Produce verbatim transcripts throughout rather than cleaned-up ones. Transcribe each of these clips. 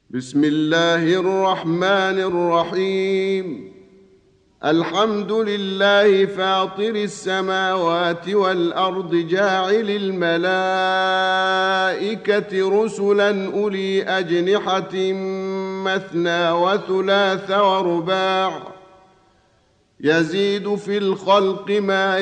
بسم الله الرحمن الرحيم. الحمد لله فاطر السماوات والأرض جاعل الملائكة رسلا أولي أجنحة مثنى وثلاث ورباع يزيد في الخلق ما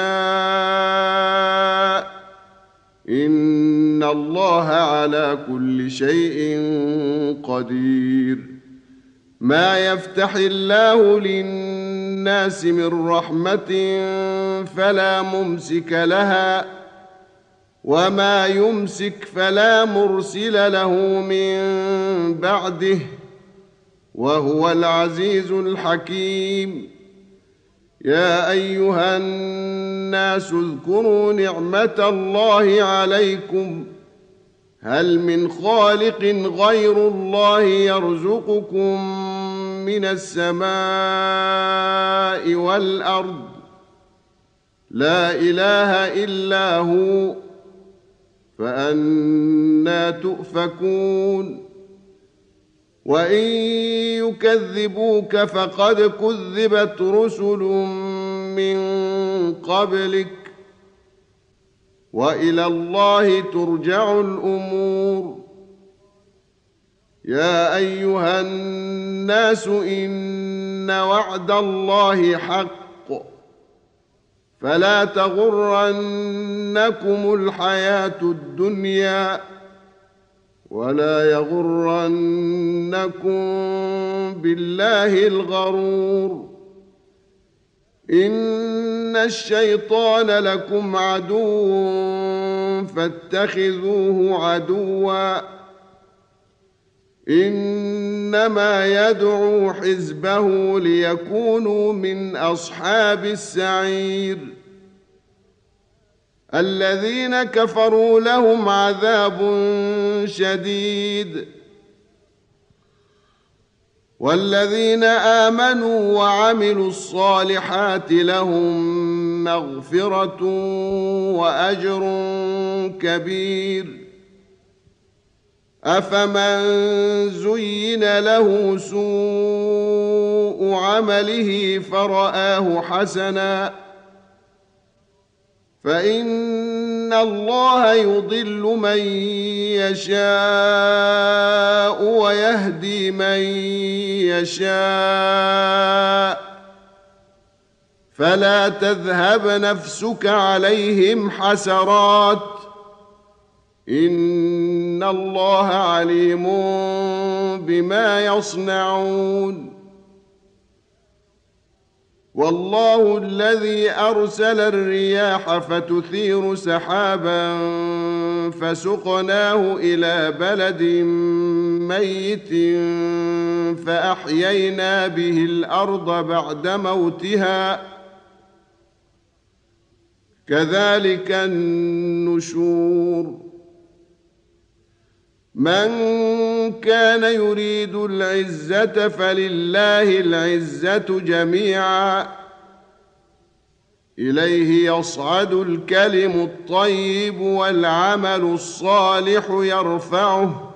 يشاء إن الله على كل شيء قدير. ما يفتح الله للناس من رحمة فلا ممسك لها وما يمسك فلا مرسل له من بعده وهو العزيز الحكيم. يا أيها الناس اذكروا نعمة الله عليكم هل من خالق غير الله يرزقكم من السماء والأرض لا إله إلا هو فأنى تؤفكون. وإن يكذبوك فقد كذبت رسل من قبلك وإلى الله ترجع الأمور. يا أيها الناس إن وعد الله حق فلا تغرنكم الحياة الدنيا ولا يغرنكم بالله الغرور. إن الشيطان لكم عدو فاتخذوه عدوا إنما يدعو حزبه ليكونوا من أصحاب السعير. الذين كفروا لهم عذاب شديد والذين آمنوا وعملوا الصالحات لهم مغفرة وأجر كبير. أفمن زين له سوء عمله فرآه حسنا فإن الله يضل من يشاء ويهدي من يشاء فلا تذهب نفسك عليهم حسرات إن الله عليم بما يصنعون. والله الذي أرسل الرياح فتثير سحابا فسقناه إلى بلد ميت فأحيينا به الأرض بعد موتها كذلك النشور. من كان يريد العزة فلله العزة جميعا إليه يصعد الكلم الطيب والعمل الصالح يرفعه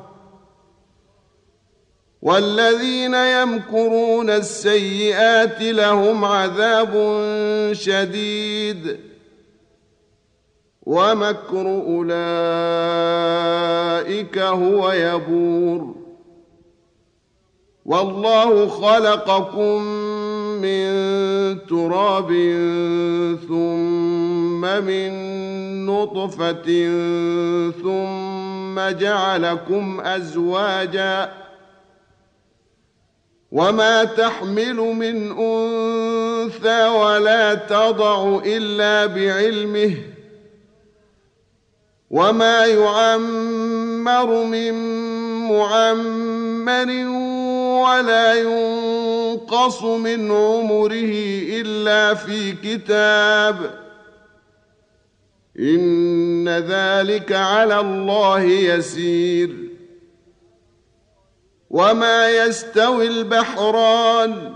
والذين يمكرون السيئات لهم عذاب شديد ومكر أولئك هو يبور. والله خلقكم من تراب ثم من نطفة ثم جعلكم أزواجا وما تحمل من أنثى ولا تضع إلا بعلمه وما يعمر من معمر ولا ينقص من عمره إلا في كتاب إن ذلك على الله يسير. وما يستوي البحران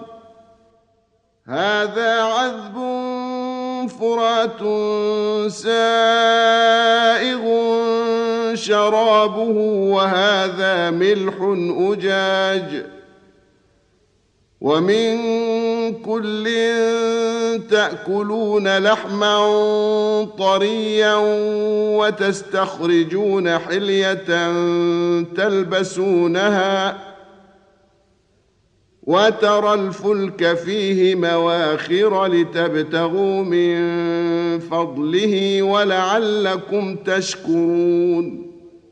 هذا عذب فرات سائغ شرابه وهذا ملح أجاج ومن كل تأكلون لحما طريا وتستخرجون حلية تلبسونها وترى الفلك فيه مواخر لتبتغوا من فضله ولعلكم تشكرون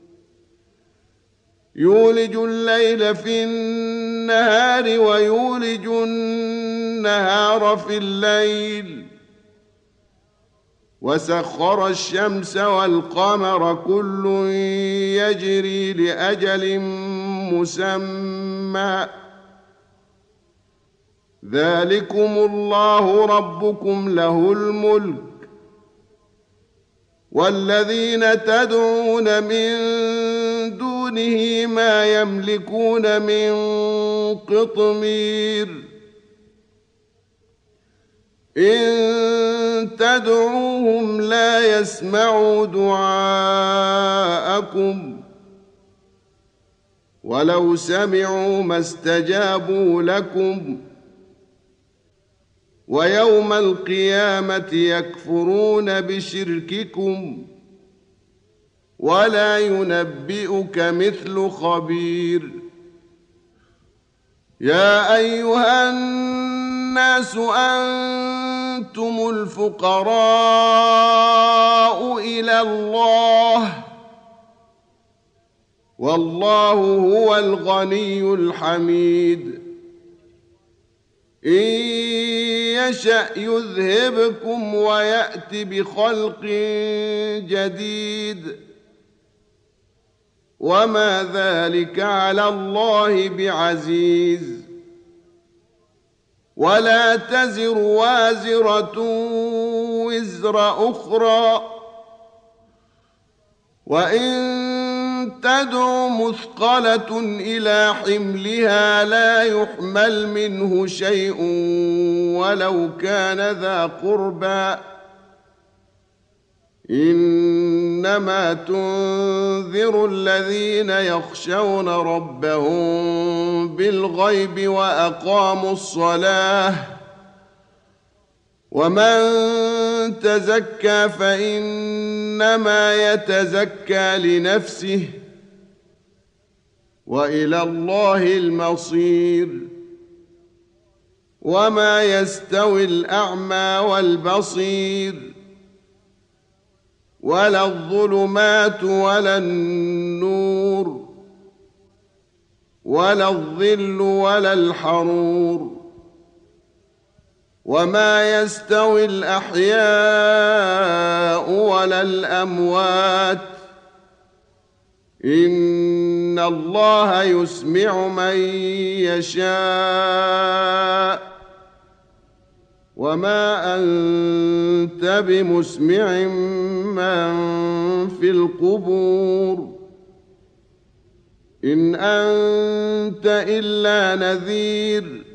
يولج الليل في النهار ويولج النهار في الليل وسخر الشمس والقمر كل يجري لأجل مسمى ذلكم الله ربكم له الملك والذين تدعون من دونه ما يملكون من قطمير إن تدعوهم لا يسمعوا دعاءكم ولو سمعوا ما استجابوا لكم ويوم القيامة يكفرون بشرككم ولا ينبئك مثل خبير يا أيها الناس أنتم الفقراء إلى الله والله هو الغني الحميد إن يشأ يذهبكم ويأت بخلق جديد وما ذلك على الله بعزيز ولا تزر وازرة وزر أخرى وإن تدع مثقلة إلى حملها لا يحمل منه شيء ولو كان ذا قربى إنما تنذر الذين يخشون ربهم بالغيب وأقاموا الصلاة ومن تزكى فإنما يتزكى لنفسه وإلى الله المصير وما يستوي الأعمى والبصير ولا الظلمات ولا النور ولا الظل ولا الحرور وما يستوي الأحياء ولا الأموات إن الله يسمع من يشاء وما أنت بمسمع من في القبور إن أنت إلا نذير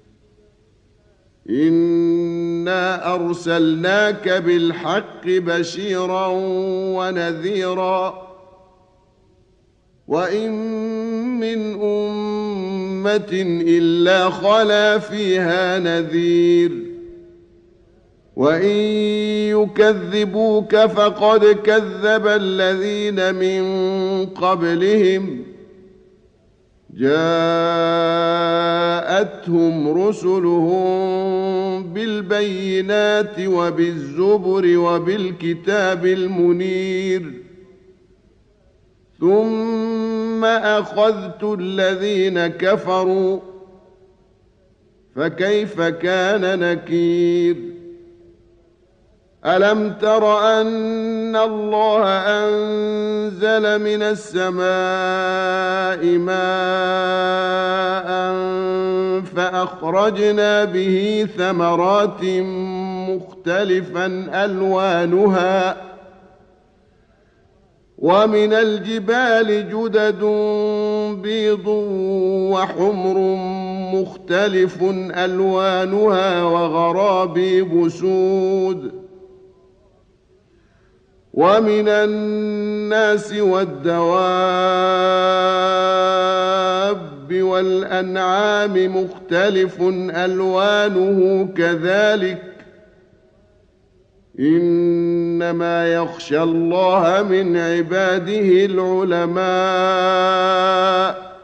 إنا أرسلناك بالحق بشيرا ونذيرا وإن من أمة إلا خلا فيها نذير وإن يكذبوك فقد كذب الذين من قبلهم جاءتهم رسلهم بالبينات وبالزبر وبالكتاب المنير ثم أخذت الذين كفروا فكيف كان نكير ألم تر أن الله أنزل من السماء ماء فأخرجنا به ثمرات مختلفا ألوانها ومن الجبال جدد بيض وحمر مختلف ألوانها وغرابيب سود ومن الناس الناس والدواب والأنعام مختلف ألوانه كذلك إنما يخشى الله من عباده العلماء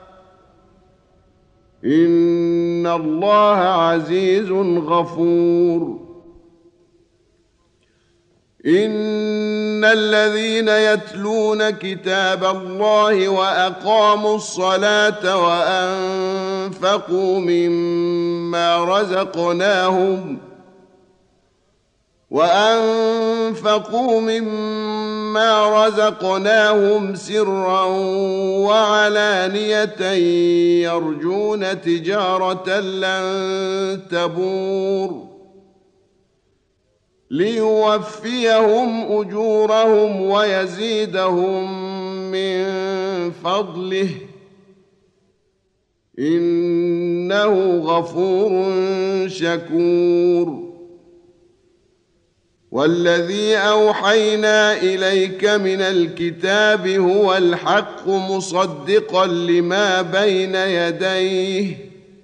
إن الله عزيز غفور إن الذين يتلون كتاب الله وأقاموا الصلاة وأنفقوا مما رزقناهم وأنفقوا مما رزقناهم سرا وعلانية يرجون تجارة لن تبور ليوفيهم أجورهم ويزيدهم من فضله إنه غفور شكور والذي أوحينا إليك من الكتاب هو الحق مصدقا لما بين يديه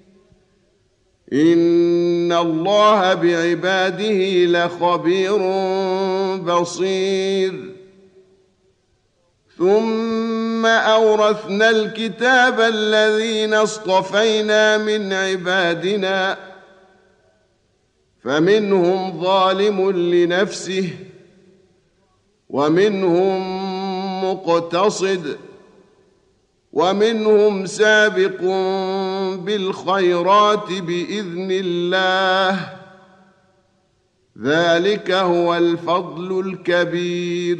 إن الله بعباده لخبير بصير ثم أورثنا الكتاب الذين اصطفينا من عبادنا فمنهم ظالم لنفسه ومنهم مقتصد ومنهم سابق بالخيرات بإذن الله ذلك هو الفضل الكبير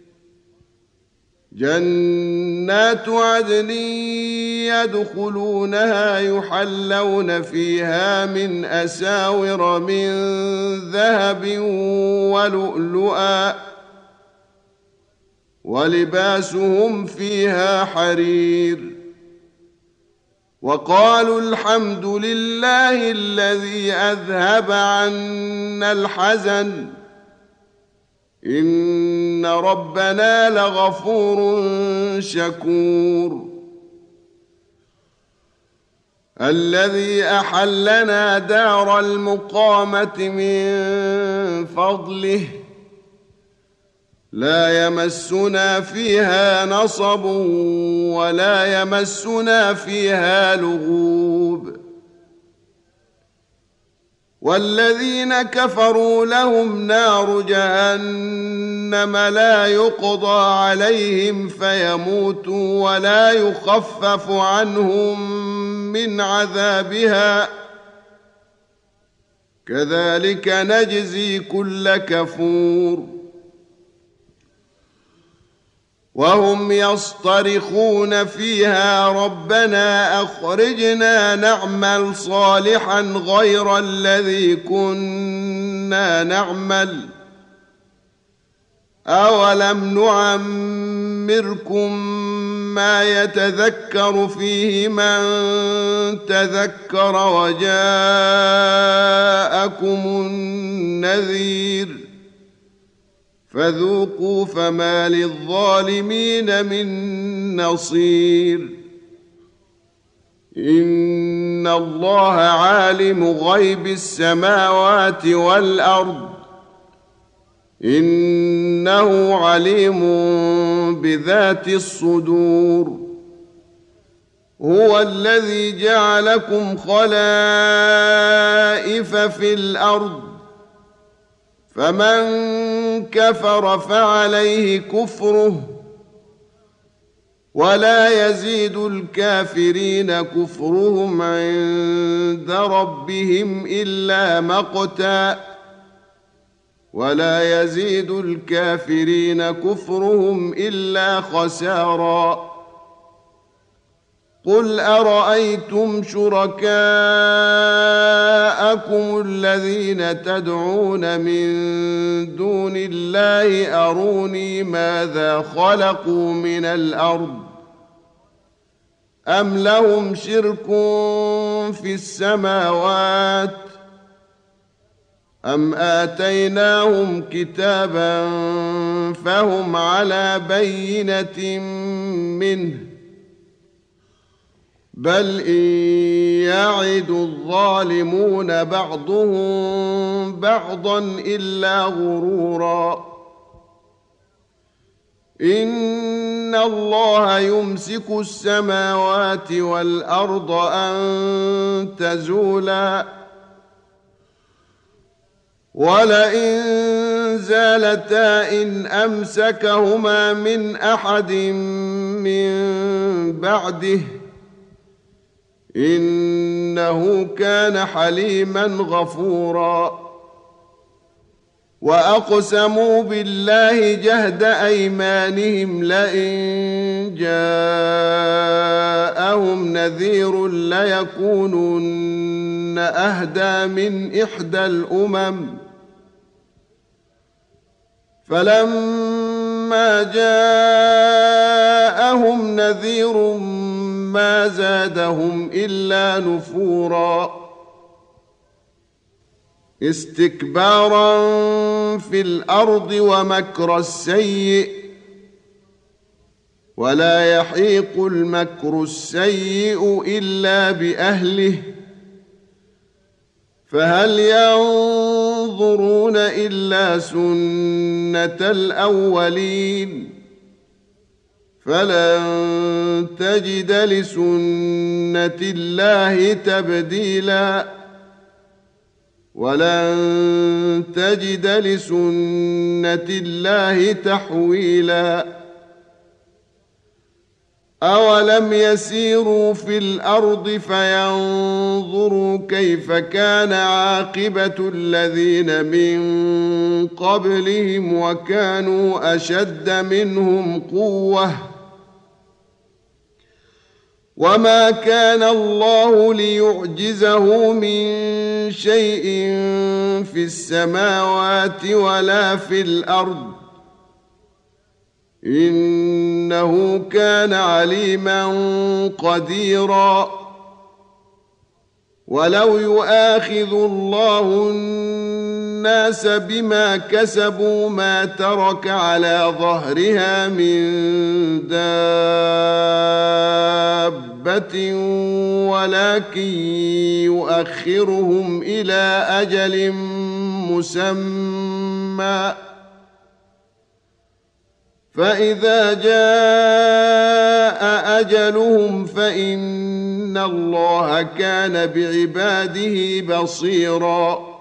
جنات عدن يدخلونها يحلون فيها من أساور من ذهب ولؤلؤا ولباسهم فيها حرير وقالوا الحمد لله الذي أذهب عنا الحزن إن ربنا لغفور شكور الذي أحلنا دار المقامة من فضله لا يمسنا فيها نصب ولا يمسنا فيها لغوب والذين كفروا لهم نار جهنم لا يقضى عليهم فيموتوا ولا يخفف عنهم من عذابها كذلك نجزي كل كفور وهم يصطرخون فيها ربنا أخرجنا نعمل صالحا غير الذي كنا نعمل أولم نعمركم ما يتذكر فيه من تذكر وجاءكم النذير فذوقوا فما للظالمين من نصير إن الله عالم غيب السماوات والأرض إنه عليم بذات الصدور هو الذي جعلكم خلائف في الأرض فمن كفر فعليه كفره ولا يزيد الكافرين كفرهم عند ربهم إلا مقتا ولا يزيد الكافرين كفرهم إلا خسارا قل أرأيتم شركاءكم الذين تدعون من دون الله أروني ماذا خلقوا من الأرض أم لهم شرك في السماوات أم آتيناهم كتابا فهم على بينة منه بل إن يعد الظالمون بعضهم بعضا إلا غرورا إن الله يمسك السماوات والأرض أن تزولا ولئن زالتا إن أمسكهما من أحد من بعده إنه كان حليما غفورا وأقسموا بالله جهد أيمانهم لئن جاءهم نذير ليكونن أهدى من إحدى الأمم فلما جاءهم نذير ما زادهم إلا نفورا استكبارا في الأرض ومكر السيء ولا يحيق المكر السيء إلا بأهله فهل ينظرون إلا سنة الأولين فلن تجد لسنة الله تبديلا ولن تجد لسنة الله تحويلا أولم يسيروا في الأرض فينظروا كيف كان عاقبة الذين من قبلهم وكانوا أشد منهم قوة وما كان الله ليعجزه من شيء في السماوات ولا في الأرض إنه كان عليما قديرا ولو يؤاخذ الله الناس بما كسبوا ما ترك على ظهرها من دابة ولكن يؤخرهم إلى أجل مسمى فإذا جاء أجلهم فإن الله كان بعباده بصيراً